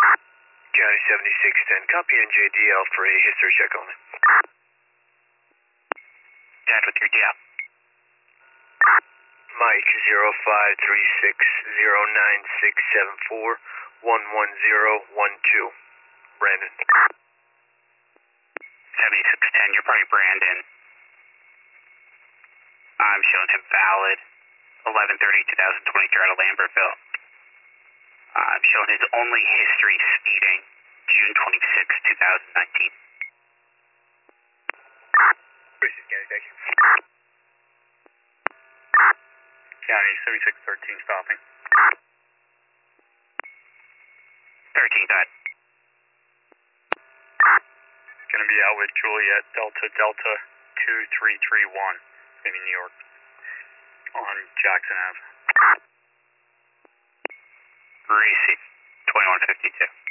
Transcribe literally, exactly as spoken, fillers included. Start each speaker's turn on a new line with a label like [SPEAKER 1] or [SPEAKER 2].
[SPEAKER 1] County seventy-six ten, copy N J D L for a history check only.
[SPEAKER 2] Dad with your D L.
[SPEAKER 1] Mike zero five three six zero nine six seven four one one zero one two. Brandon.
[SPEAKER 2] seventy-six ten, you're probably Brandon. I'm showing him valid. eleven thirty twenty twenty-three out of Lambertville. I'm showing his only history speeding, June twenty-sixth, twenty nineteen.
[SPEAKER 1] County, thank you.
[SPEAKER 3] County seventy-six thirteen stopping.
[SPEAKER 2] thirteen, go ahead.
[SPEAKER 3] Gonna be out with Juliet Delta Delta two three three one, maybe New York, on Jackson Avenue.
[SPEAKER 2] Receive, twenty-one fifty-two.